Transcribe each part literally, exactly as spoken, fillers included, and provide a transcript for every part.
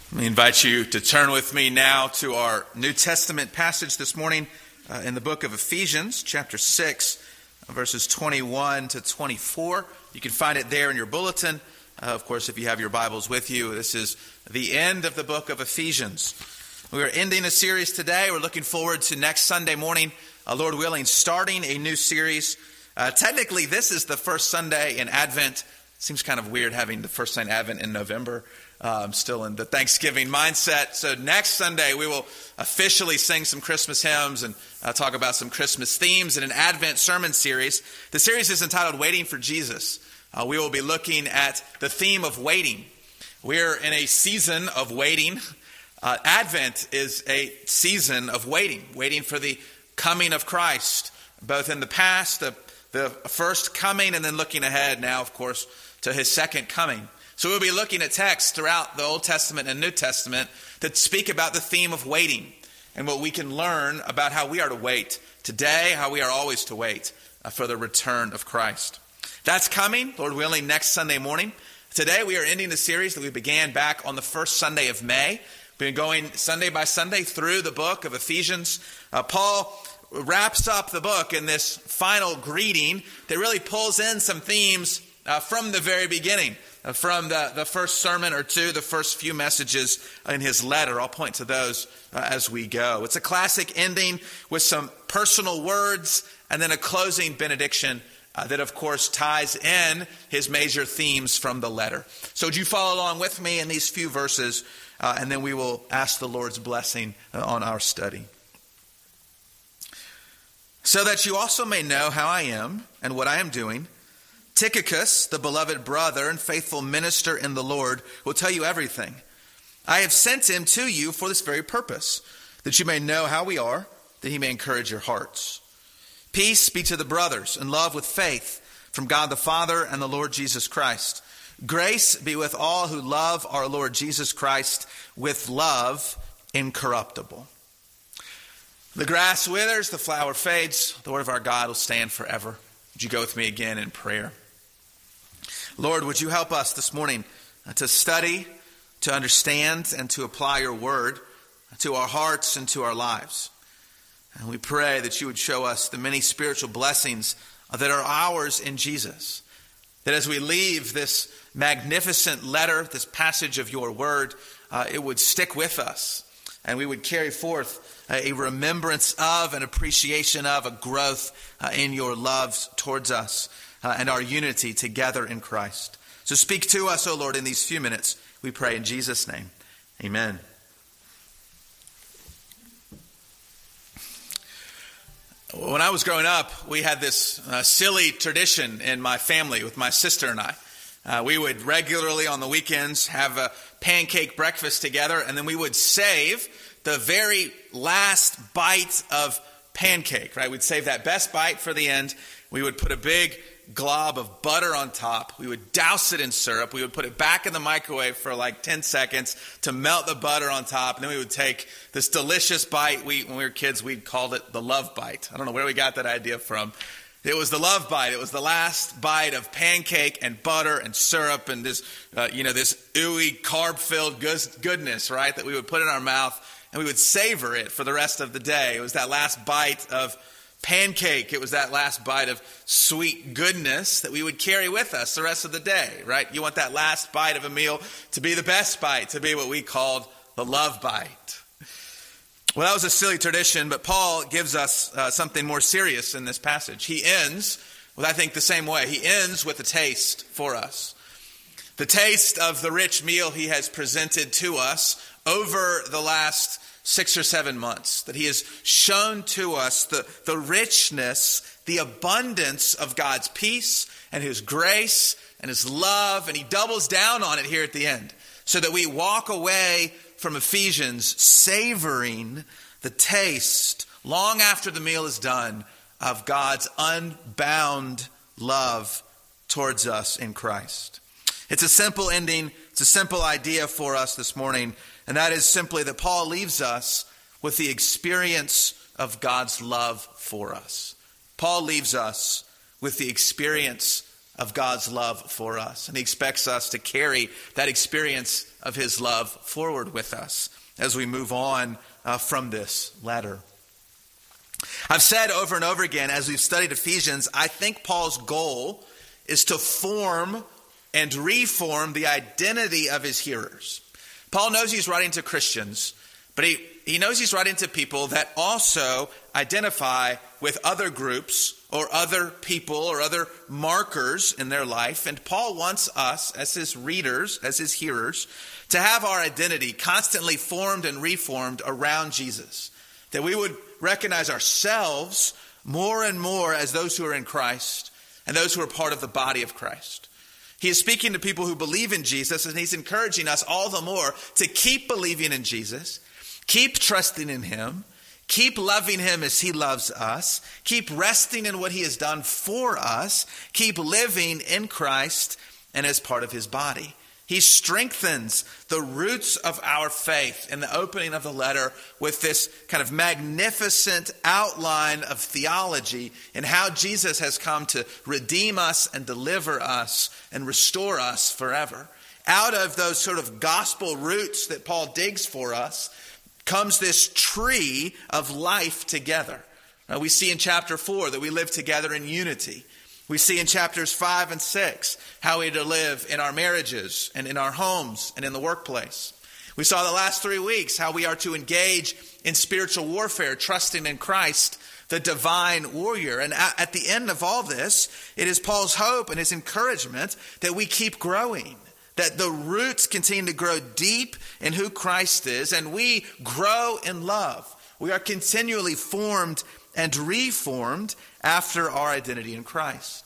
Let me invite you to turn with me now to our New Testament passage this morning uh, in the book of Ephesians, chapter six, verses twenty-one to twenty-four. You can find it there in your bulletin. Uh, of course, if you have your Bibles with you, this is the end of the book of Ephesians. We are ending a series today. We're looking forward to next Sunday morning, uh, Lord willing, starting a new series. Uh, technically, this is the first Sunday in Advent. It seems kind of weird having the first Sunday in Advent in November. Uh, I'm still in the Thanksgiving mindset. So next Sunday, we will officially sing some Christmas hymns and uh, talk about some Christmas themes in an Advent sermon series. The series is entitled Waiting for Jesus. Uh, we will be looking at the theme of waiting. We're in a season of waiting. Uh, Advent is a season of waiting, waiting for the coming of Christ, both in the past, the, the first coming, and then looking ahead now, of course, to his second coming. So we'll be looking at texts throughout the Old Testament and New Testament that speak about the theme of waiting and what we can learn about how we are to wait today, how we are always to wait uh, for the return of Christ. That's coming, Lord willing, next Sunday morning. Today we are ending the series that we began back on the first Sunday of May. We've been going Sunday by Sunday through the book of Ephesians. Uh, Paul wraps up the book in this final greeting that really pulls in some themes uh, from the very beginning. Uh, from the, the first sermon or two, the first few messages in his letter. I'll point to those uh, as we go. It's a classic ending with some personal words and then a closing benediction uh, that, of course, ties in his major themes from the letter. So would you follow along with me in these few verses, uh, and then we will ask the Lord's blessing uh, on our study. So that you also may know how I am and what I am doing, Tychicus, the beloved brother and faithful minister in the Lord, will tell you everything. I have sent him to you for this very purpose, that you may know how we are, that he may encourage your hearts. Peace be to the brothers, and love with faith from God the Father and the Lord Jesus Christ. Grace be with all who love our Lord Jesus Christ with love incorruptible. The grass withers, the flower fades. The word of our God will stand forever. Would you go with me again in prayer? Lord, would you help us this morning to study, to understand, and to apply your word to our hearts and to our lives. And we pray that you would show us the many spiritual blessings that are ours in Jesus. That as we leave this magnificent letter, this passage of your word, uh, it would stick with us. And we would carry forth a remembrance of, an appreciation of, a growth uh, in your love towards us uh, and our unity together in Christ. So speak to us, O Lord, in these few minutes. We pray in Jesus' name. Amen. When I was growing up, we had this uh, silly tradition in my family with my sister and I. Uh, we would regularly on the weekends have a pancake breakfast together, and then we would save the very last bite of pancake, right? We'd save that best bite for the end. We would put a big glob of butter on top. We would douse it in syrup. We would put it back in the microwave for like ten seconds to melt the butter on top. And then we would take this delicious bite. We, when we were kids, we called it the love bite. I don't know where we got that idea from. It was the love bite. It was the last bite of pancake and butter and syrup and this, uh, you know, this ooey carb-filled goodness, right, that we would put in our mouth, and we would savor it for the rest of the day. It was that last bite of pancake. It was that last bite of sweet goodness that we would carry with us the rest of the day, right? You want that last bite of a meal to be the best bite, to be what we called the love bite. Well, that was a silly tradition, but Paul gives us uh, something more serious in this passage. He ends with, I think, the same way. He ends with a taste for us. The taste of the rich meal he has presented to us over the last six or seven months. That he has shown to us the, the richness, the abundance of God's peace and his grace and his love. And he doubles down on it here at the end, so that we walk away from Ephesians savoring the taste, long after the meal is done, of God's unbound love towards us in Christ. It's a simple ending. It's a simple idea for us this morning. And that is simply that Paul leaves us with the experience of God's love for us. Paul leaves us with the experience of God's love for us. And he expects us to carry that experience of his love forward with us as we move on uh, from this letter. I've said over and over again as we've studied Ephesians, I think Paul's goal is to form and reform the identity of his hearers. Paul knows he's writing to Christians, but he, he knows he's writing to people that also identify with other groups or other people or other markers in their life. And Paul wants us as his readers, as his hearers, to have our identity constantly formed and reformed around Jesus. That we would recognize ourselves more and more as those who are in Christ and those who are part of the body of Christ. He is speaking to people who believe in Jesus, and he's encouraging us all the more to keep believing in Jesus, keep trusting in him, keep loving him as he loves us, keep resting in what he has done for us, keep living in Christ and as part of his body. He strengthens the roots of our faith in the opening of the letter with this kind of magnificent outline of theology and how Jesus has come to redeem us and deliver us and restore us forever. Out of those sort of gospel roots that Paul digs for us comes this tree of life together. Now, we see in chapter four that we live together in unity. We see in chapters five and six how we are to live in our marriages and in our homes and in the workplace. We saw the last three weeks how we are to engage in spiritual warfare, trusting in Christ, the divine warrior. And at the end of all this, it is Paul's hope and his encouragement that we keep growing, that the roots continue to grow deep in who Christ is, and we grow in love. We are continually formed and reformed after our identity in Christ.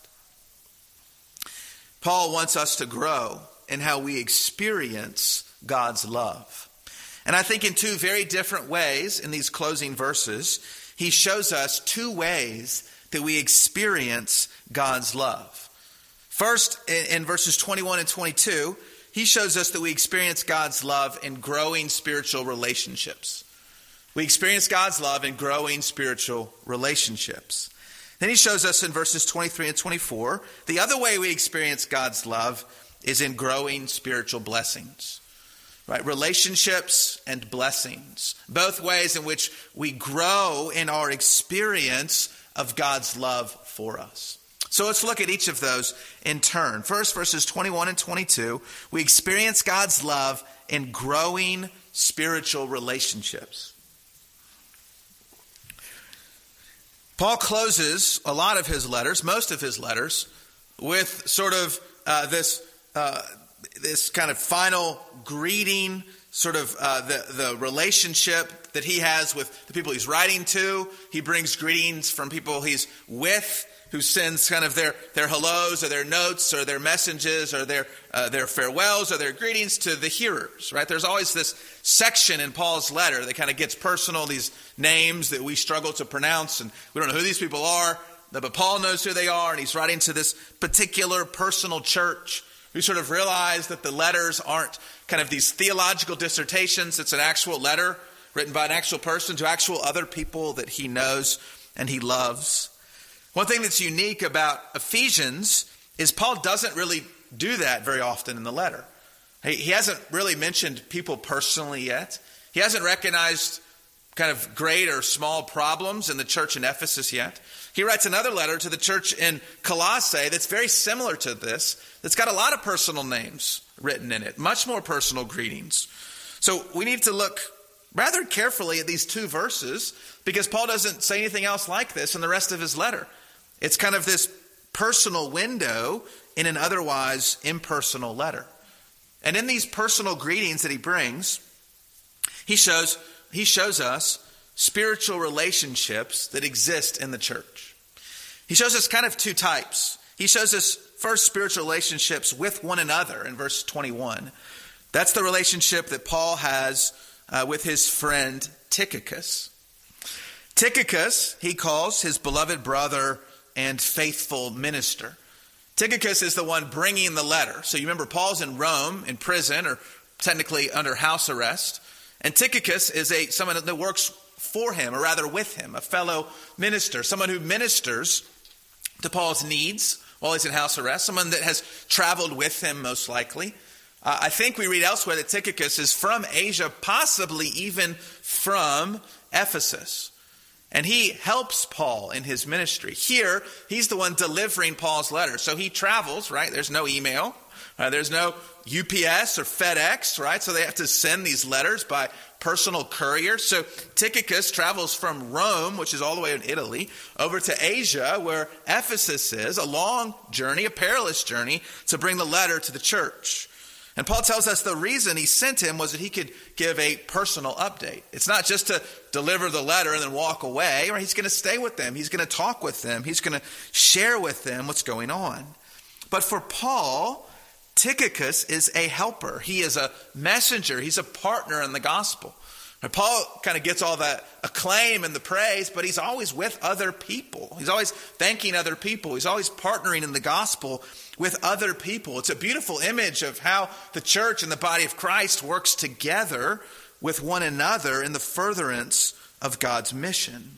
Paul wants us to grow in how we experience God's love. And I think in two very different ways in these closing verses, he shows us two ways that we experience God's love. First, in verses twenty-one and twenty-two, he shows us that we experience God's love in growing spiritual relationships. We experience God's love in growing spiritual relationships. Then he shows us in verses twenty-three and twenty-four, the other way we experience God's love is in growing spiritual blessings. Right? Relationships and blessings. Both ways in which we grow in our experience of God's love for us. So let's look at each of those in turn. First, verses twenty-one and twenty-two, we experience God's love in growing spiritual relationships. Paul closes a lot of his letters, most of his letters, with sort of uh, this uh, this kind of final greeting, sort of uh, the, the relationship that he has with the people he's writing to. He brings greetings from people he's with, who sends kind of their, their hellos or their notes or their messages or their uh, their farewells or their greetings to the hearers, right? There's always this section in Paul's letter that kind of gets personal, these names that we struggle to pronounce, and we don't know who these people are, but Paul knows who they are, and he's writing to this particular personal church. We sort of realize that the letters aren't kind of these theological dissertations. It's an actual letter written by an actual person to actual other people that he knows and he loves. One thing that's unique about Ephesians is Paul doesn't really do that very often in the letter. He, he hasn't really mentioned people personally yet. He hasn't recognized kind of great or small problems in the church in Ephesus yet. He writes another letter to the church in Colossae that's very similar to this, that's got a lot of personal names written in it, much more personal greetings. So we need to look rather carefully at these two verses because Paul doesn't say anything else like this in the rest of his letter. It's kind of this personal window in an otherwise impersonal letter. And in these personal greetings that he brings, he shows he shows us spiritual relationships that exist in the church. He shows us kind of two types. He shows us first spiritual relationships with one another in verse twenty-one. That's the relationship that Paul has uh, with his friend Tychicus. Tychicus, he calls his beloved brother and faithful minister. Tychicus is the one bringing the letter. So you remember Paul's in Rome in prison, or technically under house arrest. And Tychicus is a someone that works for him, or rather with him, a fellow minister, someone who ministers to Paul's needs while he's in house arrest, someone that has traveled with him most likely. Uh, I think we read elsewhere that Tychicus is from Asia, possibly even from Ephesus. And he helps Paul in his ministry. Here, he's the one delivering Paul's letter. So he travels, right? There's no email. Uh, there's no U P S or FedEx, right? So they have to send these letters by personal courier. So Tychicus travels from Rome, which is all the way in Italy, over to Asia, where Ephesus is, a long journey, a perilous journey, to bring the letter to the church. And Paul tells us the reason he sent him was that he could give a personal update. It's not just to deliver the letter and then walk away. Right? He's going to stay with them. He's going to talk with them. He's going to share with them what's going on. But for Paul, Tychicus is a helper. He is a messenger. He's a partner in the gospel. And Paul kind of gets all that acclaim and the praise, but he's always with other people. He's always thanking other people. He's always partnering in the gospel with other people. It's a beautiful image of how the church and the body of Christ works together with one another in the furtherance of God's mission.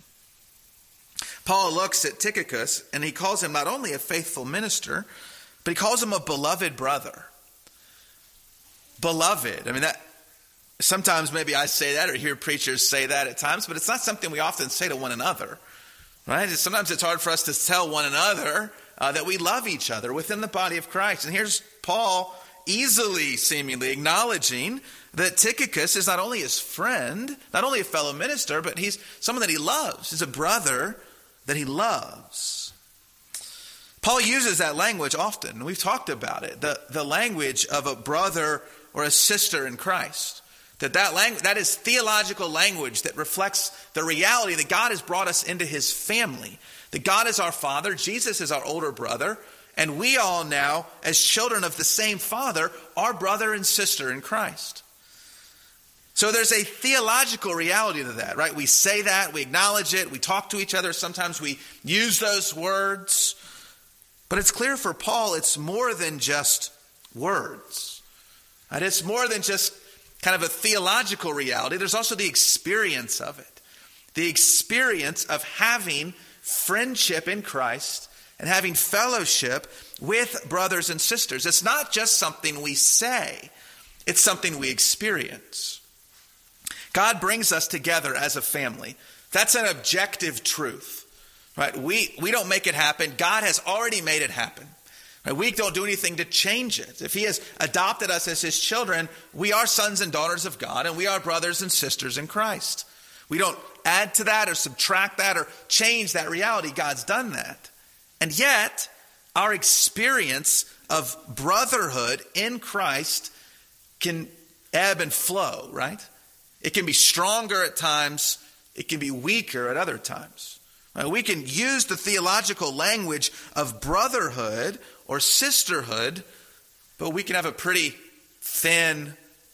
Paul looks at Tychicus and he calls him not only a faithful minister, but he calls him a beloved brother. Beloved. I mean, that sometimes maybe I say that or hear preachers say that at times, but it's not something we often say to one another. Right? Sometimes it's hard for us to tell one another uh, that we love each other within the body of Christ. And here's Paul easily, seemingly acknowledging that Tychicus is not only his friend, not only a fellow minister, but he's someone that he loves. He's a brother that he loves. Paul uses that language often. We've talked about it. The, the language of a brother or a sister in Christ. That that, language, that is theological language that reflects the reality that God has brought us into his family. That God is our Father, Jesus is our older brother, and we all now, as children of the same Father, are brother and sister in Christ. So there's a theological reality to that, right? We say that, we acknowledge it, we talk to each other, sometimes we use those words. But it's clear for Paul, it's more than just words. Right? It's more than just kind of a theological reality. There's also the experience of it. The experience of having friendship in Christ and having fellowship with brothers and sisters. It's not just something we say. It's something we experience. God brings us together as a family. That's an objective truth. Right? We, we don't make it happen. God has already made it happen. We don't do anything to change it. If he has adopted us as his children, we are sons and daughters of God, and we are brothers and sisters in Christ. We don't add to that or subtract that or change that reality. God's done that. And yet, our experience of brotherhood in Christ can ebb and flow, right? It can be stronger at times. It can be weaker at other times. We can use the theological language of brotherhood or sisterhood, but we can have a pretty thin,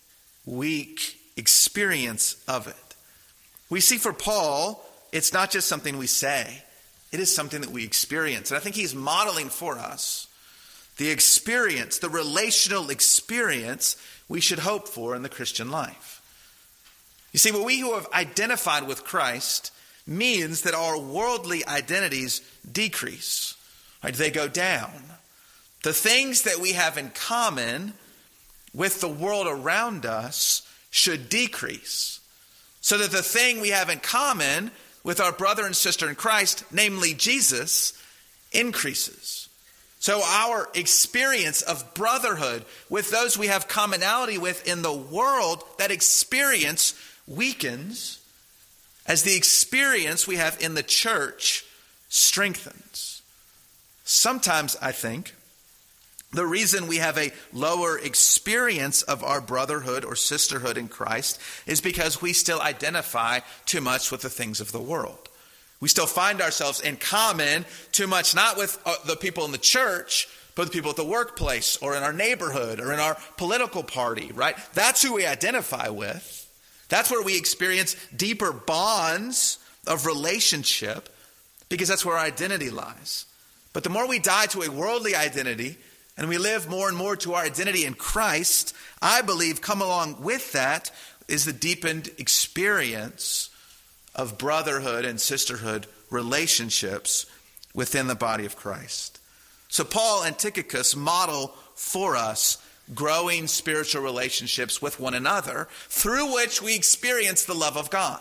weak experience of it. We see for Paul, it's not just something we say. It is something that we experience. And I think he's modeling for us the experience, the relational experience we should hope for in the Christian life. You see, what we who have identified with Christ means that our worldly identities decrease. Right? They go down. The things that we have in common with the world around us should decrease. So that the thing we have in common with our brother and sister in Christ, namely Jesus, increases. So our experience of brotherhood with those we have commonality with in the world, that experience weakens as the experience we have in the church strengthens. Sometimes, I think, the reason we have a lower experience of our brotherhood or sisterhood in Christ is because we still identify too much with the things of the world. We still find ourselves in common too much, not with uh, the people in the church, but the people at the workplace or in our neighborhood or in our political party, right? That's who we identify with. That's where we experience deeper bonds of relationship because that's where our identity lies. But the more we die to a worldly identity and we live more and more to our identity in Christ, I believe come along with that is the deepened experience of brotherhood and sisterhood relationships within the body of Christ. So Paul and Tychicus model for us growing spiritual relationships with one another, through which we experience the love of God.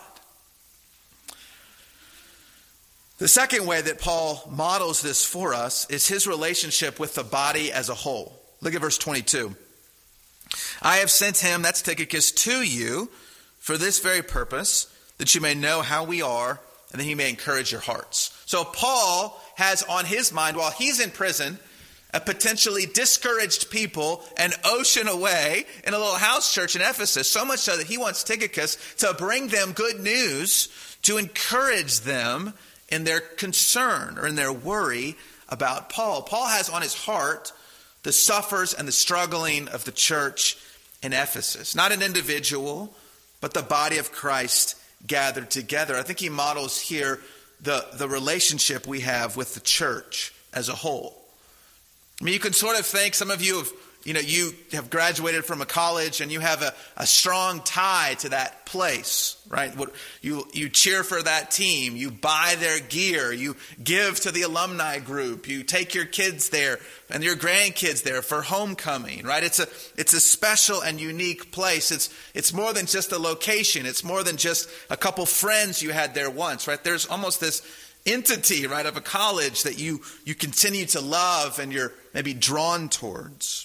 The second way that Paul models this for us is his relationship with the body as a whole. Look at verse twenty-two. I have sent him, that's Tychicus, to you for this very purpose, that you may know how we are, and that he may encourage your hearts. So Paul has on his mind, while he's in prison, a potentially discouraged people an ocean away in a little house church in Ephesus, so much so that he wants Tychicus to bring them good news to encourage them in their concern or in their worry about Paul. Paul has on his heart the suffers and the struggling of the church in Ephesus. Not an individual, but the body of Christ gathered together. I think he models here the, the relationship we have with the church as a whole. I mean, you can sort of think, some of you have, you know, you have graduated from a college and you have a, a strong tie to that place, right? You, you cheer for that team, you buy their gear, you give to the alumni group, you take your kids there and your grandkids there for homecoming, right? It's a, it's a special and unique place. It's, it's more than just a location. It's more than just a couple friends you had there once, right? There's almost this entity, right, of a college that you, you continue to love and you're maybe drawn towards.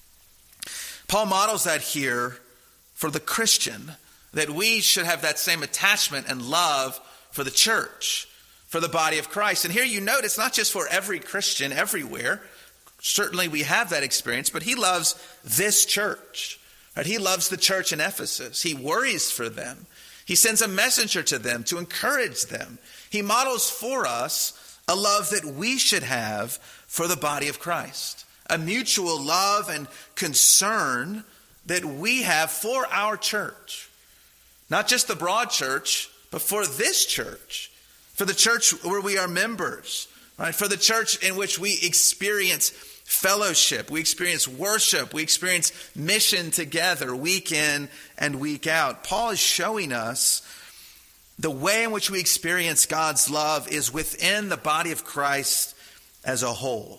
Paul models that here for the Christian, that we should have that same attachment and love for the church, for the body of Christ. And here you note it's not just for every Christian everywhere. Certainly we have that experience, but he loves this church. Right? He loves the church in Ephesus. He worries for them. He sends a messenger to them to encourage them. He models for us a love that we should have for the body of Christ. A mutual love and concern that we have for our church. Not just the broad church, but for this church. For the church where we are members. Right? For the church in which we experience fellowship. We experience worship. We experience mission together week in and week out. Paul is showing us the way in which we experience God's love is within the body of Christ as a whole.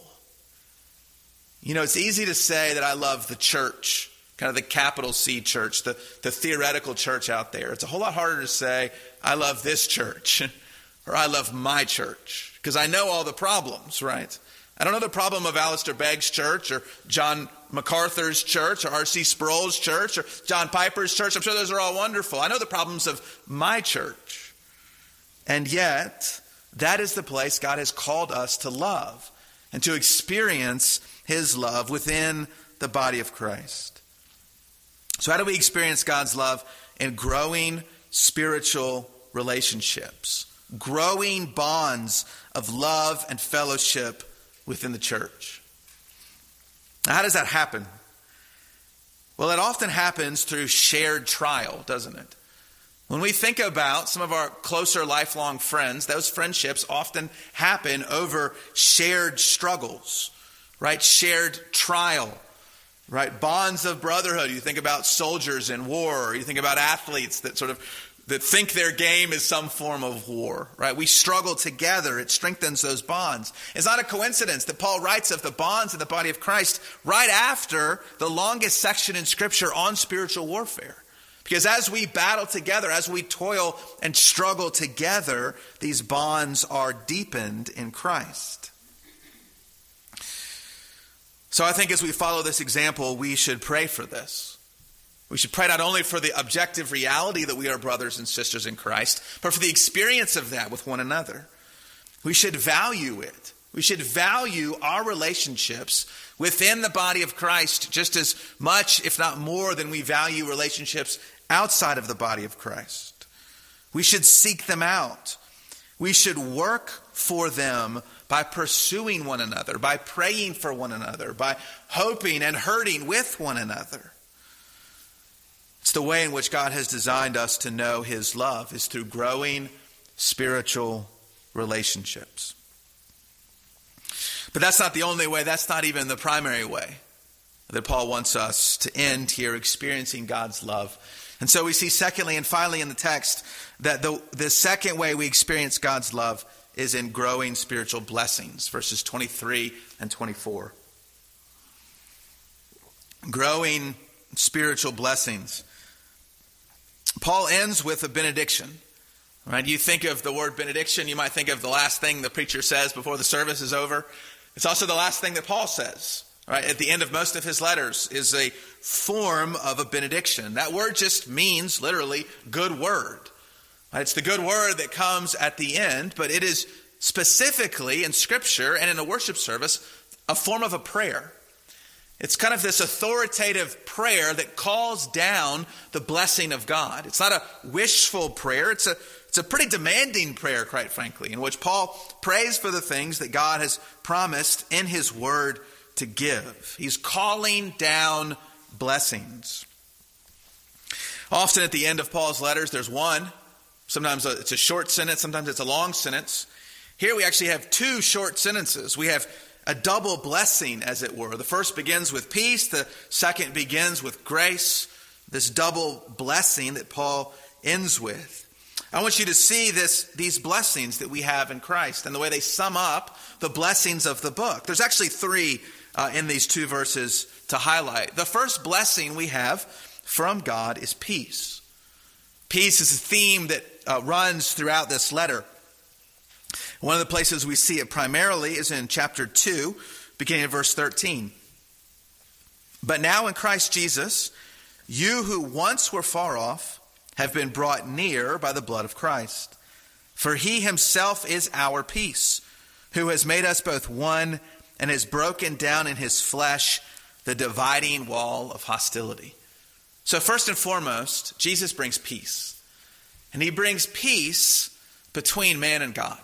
You know, it's easy to say that I love the church, kind of the capital C church, the, the theoretical church out there. It's a whole lot harder to say, I love this church, or I love my church, because I know all the problems, right? I don't know the problem of Alistair Begg's church, or John MacArthur's church, or R C Sproul's church, or John Piper's church. I'm sure those are all wonderful. I know the problems of my church. And yet, that is the place God has called us to love and to experience his love within the body of Christ. So how do we experience God's love? In growing spiritual relationships, growing bonds of love and fellowship within the church. Now, how does that happen? Well, it often happens through shared trial, doesn't it? When we think about some of our closer lifelong friends, those friendships often happen over shared struggles. Right? Shared trial, right? Bonds of brotherhood. You think about soldiers in war, or you think about athletes that sort of that think their game is some form of war, right? We struggle together. It strengthens those bonds. It's not a coincidence that Paul writes of the bonds in the body of Christ right after the longest section in Scripture on spiritual warfare. Because as we battle together, as we toil and struggle together, these bonds are deepened in Christ. So I think as we follow this example, we should pray for this. We should pray not only for the objective reality that we are brothers and sisters in Christ, but for the experience of that with one another. We should value it. We should value our relationships within the body of Christ just as much, if not more, than we value relationships outside of the body of Christ. We should seek them out. We should work for them by pursuing one another, by praying for one another, by hoping and hurting with one another. It's the way in which God has designed us to know his love, is through growing spiritual relationships. But that's not the only way. That's not even the primary way that Paul wants us to end here experiencing God's love. And so we see secondly and finally in the text that the, the second way we experience God's love is in growing spiritual blessings, verses twenty-three and twenty-four. growing spiritual blessings. Paul ends with a benediction. Right? You think of the word benediction, you might think of the last thing the preacher says before the service is over. It's also the last thing that Paul says. Right? At the end of most of his letters is a form of a benediction. That word just means literally good word. Right? It's the good word that comes at the end, but it is specifically in Scripture and in a worship service a form of a prayer. It's kind of this authoritative prayer that calls down the blessing of God. It's not a wishful prayer. It's a, it's a pretty demanding prayer, quite frankly, in which Paul prays for the things that God has promised in his word to give. He's calling down blessings. Often at the end of Paul's letters, there's one. Sometimes it's a short sentence. Sometimes it's a long sentence. Here we actually have two short sentences. We have a double blessing, as it were. The first begins with peace. The second begins with grace. This double blessing that Paul ends with. I want you to see this, these blessings that we have in Christ and the way they sum up the blessings of the book. There's actually three uh, in these two verses to highlight. The first blessing we have from God is peace. Peace is a theme that uh, runs throughout this letter. One of the places we see it primarily is in chapter two, beginning at verse thirteen. But now in Christ Jesus, you who once were far off have been brought near by the blood of Christ. For he himself is our peace, who has made us both one and has broken down in his flesh the dividing wall of hostility. So first and foremost, Jesus brings peace. And he brings peace between man and God.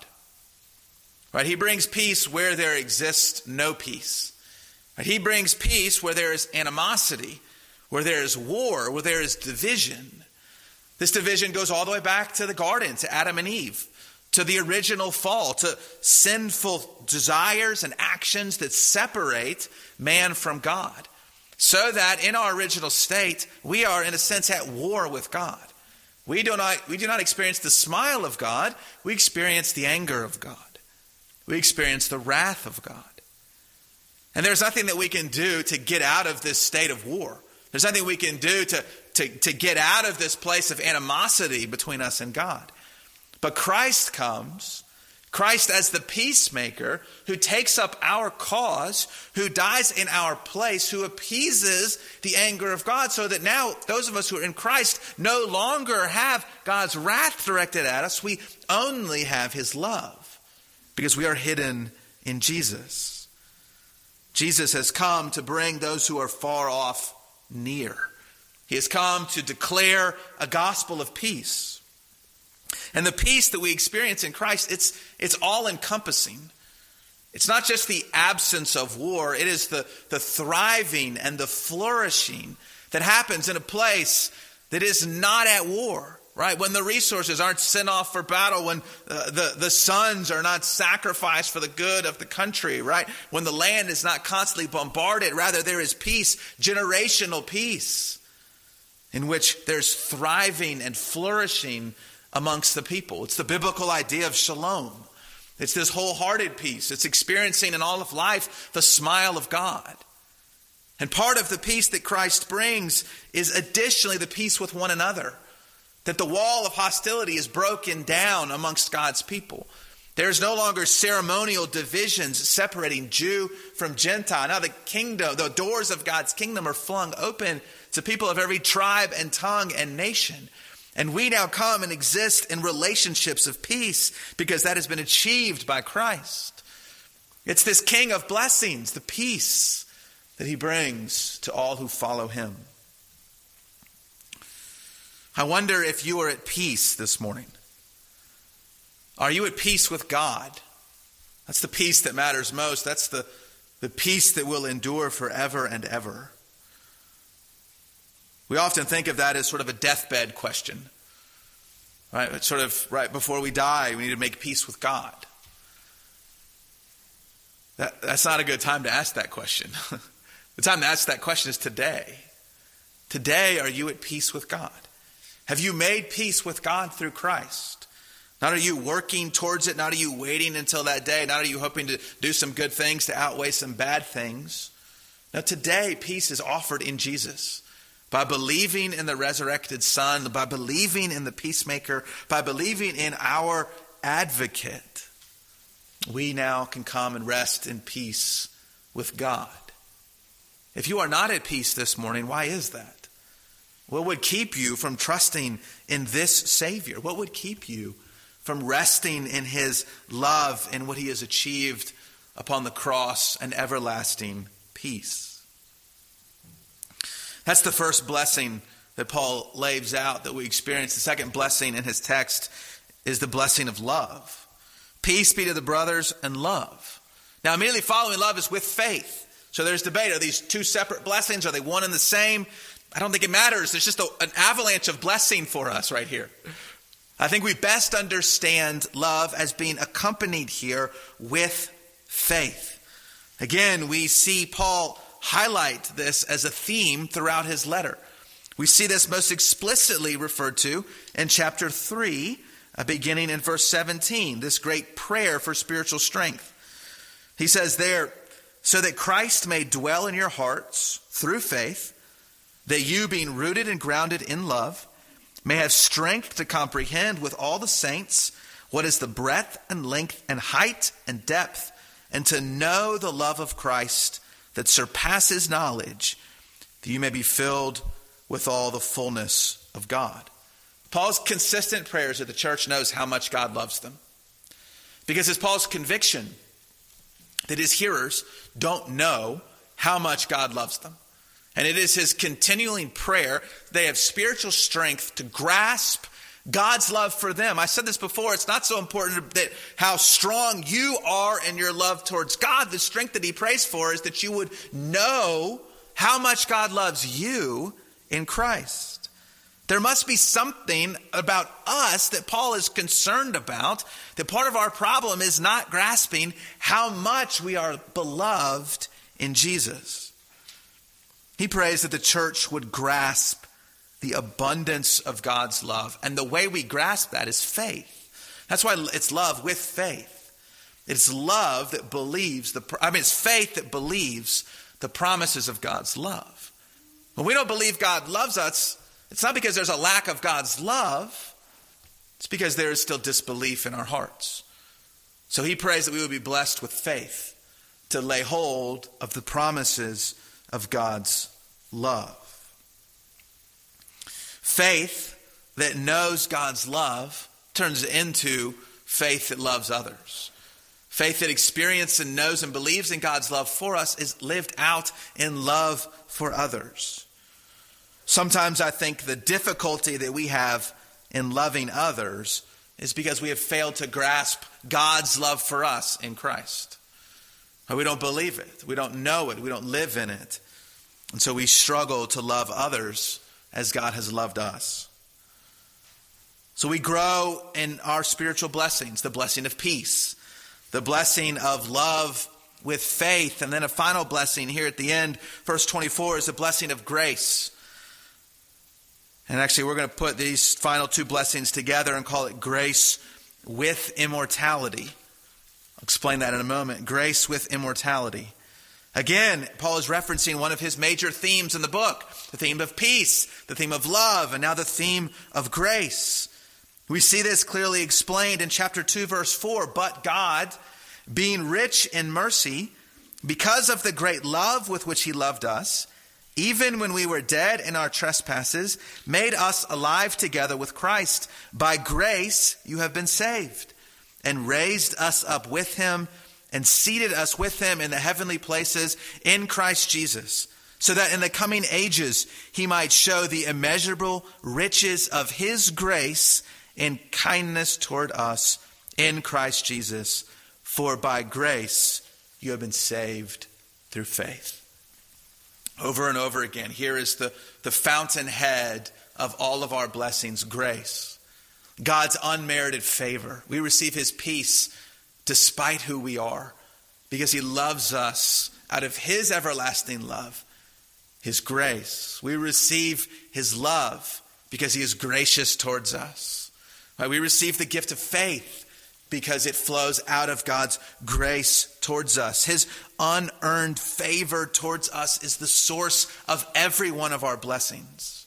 Right? He brings peace where there exists no peace. Right? He brings peace where there is animosity, where there is war, where there is division. This division goes all the way back to the garden, to Adam and Eve, to the original fall, to sinful desires and actions that separate man from God. So that in our original state, we are in a sense at war with God. We do not, we do not experience the smile of God, we experience the anger of God. We experience the wrath of God. And there's nothing that we can do to get out of this state of war. There's nothing we can do to, to, to get out of this place of animosity between us and God. But Christ comes, Christ as the peacemaker who takes up our cause, who dies in our place, who appeases the anger of God so that now those of us who are in Christ no longer have God's wrath directed at us. We only have his love. Because we are hidden in Jesus. Jesus has come to bring those who are far off near. He has come to declare a gospel of peace. And the peace that we experience in Christ, it's, it's all-encompassing. It's not just the absence of war. It is the, the thriving and the flourishing that happens in a place that is not at war. Right? When the resources aren't sent off for battle, when uh, the, the sons are not sacrificed for the good of the country, right? When the land is not constantly bombarded, rather there is peace, generational peace, in which there's thriving and flourishing amongst the people. It's the biblical idea of shalom. It's this wholehearted peace. It's experiencing in all of life the smile of God. And part of the peace that Christ brings is additionally the peace with one another. That the wall of hostility is broken down amongst God's people. There is no longer ceremonial divisions separating Jew from Gentile. Now the kingdom, the doors of God's kingdom are flung open to people of every tribe and tongue and nation. And we now come and exist in relationships of peace because that has been achieved by Christ. It's this King of blessings, the peace that he brings to all who follow him. I wonder if you are at peace this morning. Are you at peace with God? That's the peace that matters most. That's the, the peace that will endure forever and ever. We often think of that as sort of a deathbed question. Right? It's sort of right before we die, we need to make peace with God. That, that's not a good time to ask that question. The time to ask that question is today. Today, are you at peace with God? Have you made peace with God through Christ? Not are you working towards it, not are you waiting until that day, not are you hoping to do some good things to outweigh some bad things, Now today, peace is offered in Jesus. By believing in the resurrected Son, by believing in the peacemaker, by believing in our advocate, we now can come and rest in peace with God. If you are not at peace this morning, why is that? What would keep you from trusting in this Savior? What would keep you from resting in his love and what he has achieved upon the cross and everlasting peace? That's the first blessing that Paul lays out that we experience. The second blessing in his text is the blessing of love. Peace be to the brothers and love. Now, immediately following love is with faith. So there's debate. Are these two separate blessings? Are they one and the same? I don't think it matters. There's just a, an avalanche of blessing for us right here. I think we best understand love as being accompanied here with faith. Again, we see Paul highlight this as a theme throughout his letter. We see this most explicitly referred to in chapter three, uh, beginning in verse seventeen, this great prayer for spiritual strength. He says there, so that Christ may dwell in your hearts through faith, that you, being rooted and grounded in love, may have strength to comprehend with all the saints what is the breadth and length and height and depth, and to know the love of Christ that surpasses knowledge, that you may be filled with all the fullness of God. Paul's consistent prayers that the church knows how much God loves them. Because it's Paul's conviction that his hearers don't know how much God loves them. And it is his continuing prayer they have spiritual strength to grasp God's love for them. I said this before, it's not so important that how strong you are in your love towards God. The strength that he prays for is that you would know how much God loves you in Christ. There must be something about us that Paul is concerned about, that part of our problem is not grasping how much we are beloved in Jesus. He prays that the church would grasp the abundance of God's love. And the way we grasp that is faith. That's why it's love with faith. It's love that believes, the. I mean, it's faith that believes the promises of God's love. When we don't believe God loves us, it's not because there's a lack of God's love. It's because there is still disbelief in our hearts. So he prays that we would be blessed with faith to lay hold of the promises of God's love. Faith that knows God's love turns into faith that loves others. Faith that experiences and knows and believes in God's love for us is lived out in love for others. Sometimes I think the difficulty that we have in loving others is because we have failed to grasp God's love for us in Christ. We don't believe it. We don't know it. We don't live in it. And so we struggle to love others as God has loved us. So we grow in our spiritual blessings, the blessing of peace, the blessing of love with faith, and then a final blessing here at the end, verse twenty-four, is the blessing of grace. And actually we're going to put these final two blessings together and call it grace with immortality. I'll explain that in a moment. Grace with immortality. Again, Paul is referencing one of his major themes in the book, the theme of peace, the theme of love, and now the theme of grace. We see this clearly explained in chapter two, verse four. But God, being rich in mercy, because of the great love with which he loved us, even when we were dead in our trespasses, made us alive together with Christ. By grace you have been saved, and raised us up with him, and seated us with him in the heavenly places in Christ Jesus, so that in the coming ages he might show the immeasurable riches of his grace in kindness toward us in Christ Jesus. For by grace you have been saved through faith. Over and over again, here is the, the fountainhead of all of our blessings, grace. God's unmerited favor. We receive his peace despite who we are, because he loves us out of his everlasting love, his grace. We receive his love because he is gracious towards us. Right? We receive the gift of faith because it flows out of God's grace towards us. His unearned favor towards us is the source of every one of our blessings.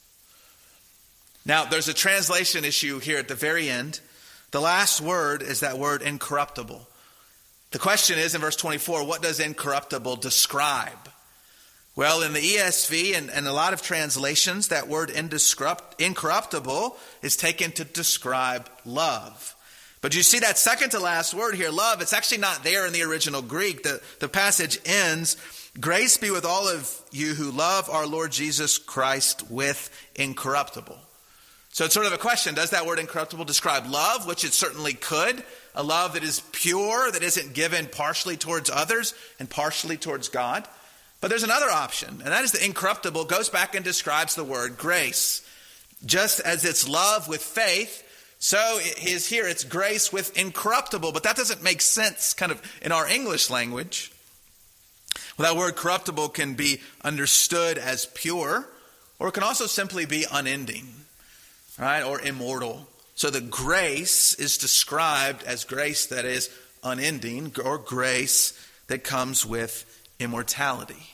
Now, there's a translation issue here at the very end. The last word is that word incorruptible. The question is in verse twenty-four, what does incorruptible describe? Well, in the E S V and, and a lot of translations, that word incorruptible is taken to describe love. But you see that second to last word here, love, it's actually not there in the original Greek. The, the passage ends, grace be with all of you who love our Lord Jesus Christ with incorruptible. So it's sort of a question, does that word incorruptible describe love, which it certainly could, a love that is pure, that isn't given partially towards others and partially towards God? But there's another option, and that is the incorruptible goes back and describes the word grace. Just as it's love with faith, so it is here, it's grace with incorruptible. But that doesn't make sense kind of in our English language. Well, that word corruptible can be understood as pure, or it can also simply be unending, right, or immortal. So the grace is described as grace that is unending, or grace that comes with immortality.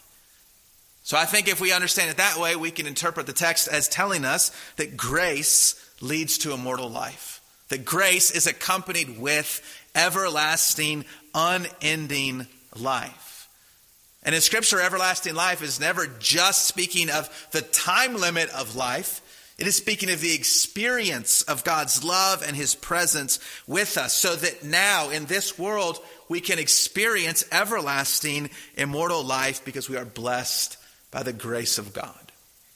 So I think if we understand it that way, we can interpret the text as telling us that grace leads to immortal life. That grace is accompanied with everlasting, unending life. And in Scripture, everlasting life is never just speaking of the time limit of life. It is speaking of the experience of God's love and His presence with us, so that now in this world we can experience everlasting, immortal life because we are blessed by the grace of God.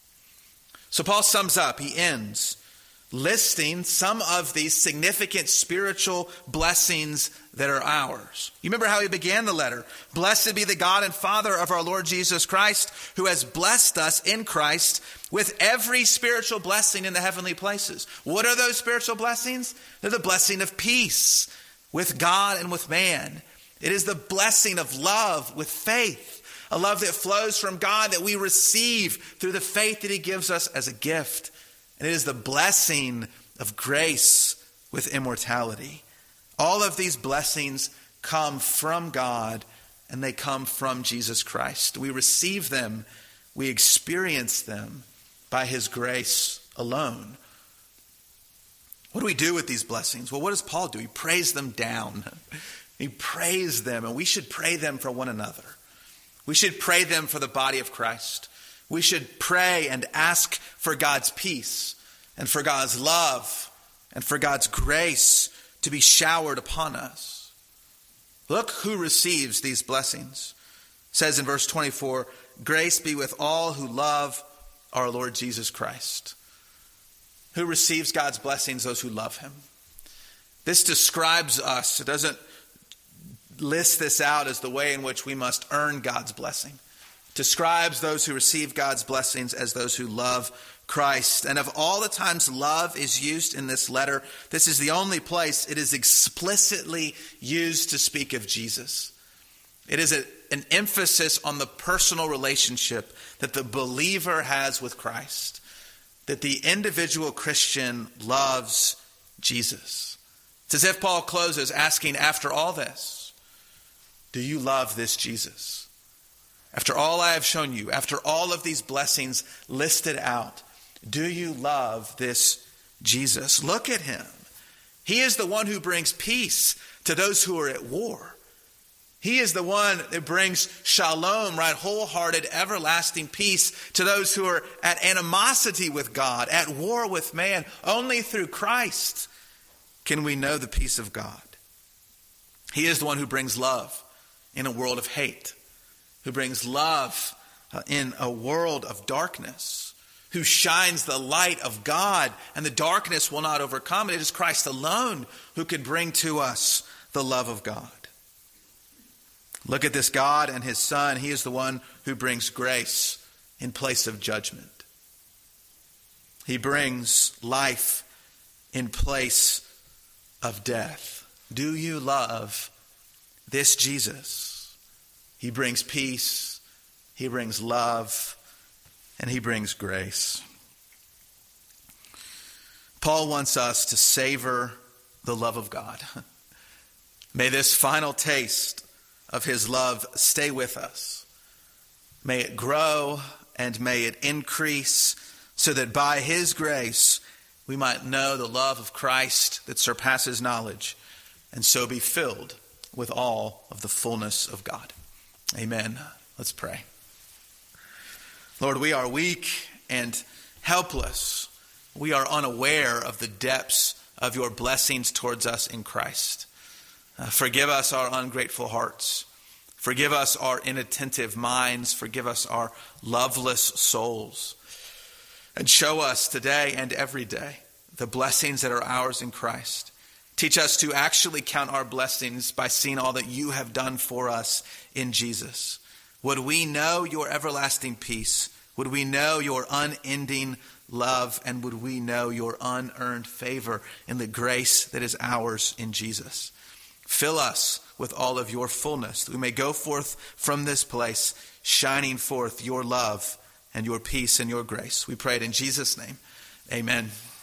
So Paul sums up, he ends listing some of these significant spiritual blessings that are ours. You remember how he began the letter? Blessed be the God and Father of our Lord Jesus Christ, who has blessed us in Christ with every spiritual blessing in the heavenly places. What are those spiritual blessings? They're the blessing of peace with God and with man. It is the blessing of love with faith, a love that flows from God that we receive through the faith that He gives us as a gift. And it is the blessing of grace with immortality. All of these blessings come from God, and they come from Jesus Christ. We receive them, we experience them by His grace alone. What do we do with these blessings? Well, what does Paul do? He prays them down. He prays them, and we should pray them for one another. We should pray them for the body of Christ. We should pray and ask for God's peace and for God's love and for God's grace to be showered upon us. Look who receives these blessings. It says in verse twenty-four, grace be with all who love our Lord Jesus Christ. Who receives God's blessings? Those who love Him. This describes us. It doesn't list this out as the way in which we must earn God's blessing. It describes those who receive God's blessings as those who love Christ. And of all the times love is used in this letter, this is the only place it is explicitly used to speak of Jesus. It is a, an emphasis on the personal relationship that the believer has with Christ, that the individual Christian loves Jesus. It's as if Paul closes asking, after all this, do you love this Jesus? After all I have shown you, after all of these blessings listed out, do you love this Jesus? Look at Him. He is the one who brings peace to those who are at war. He is the one that brings shalom, right? Wholehearted, everlasting peace to those who are at animosity with God, at war with man. Only through Christ can we know the peace of God. He is the one who brings love in a world of hate, who brings love uh, in a world of darkness, who shines the light of God, and the darkness will not overcome it. It is Christ alone who can bring to us the love of God. Look at this God and His Son. He is the one who brings grace in place of judgment. He brings life in place of death. Do you love this Jesus? He brings peace, He brings love, and He brings grace. Paul wants us to savor the love of God. May this final taste of his love stay with us. May it grow and may it increase so that by his grace we might know the love of Christ that surpasses knowledge and so be filled with all of the fullness of God. Amen. Let's pray. Lord, we are weak and helpless. We are unaware of the depths of your blessings towards us in Christ. Uh, forgive us our ungrateful hearts. Forgive us our inattentive minds. Forgive us our loveless souls. And show us today and every day the blessings that are ours in Christ. Teach us to actually count our blessings by seeing all that you have done for us in Jesus. Would we know your everlasting peace? Would we know your unending love? And would we know your unearned favor in the grace that is ours in Jesus? Fill us with all of your fullness, that we may go forth from this place, shining forth your love and your peace and your grace. We pray it in Jesus' name. Amen.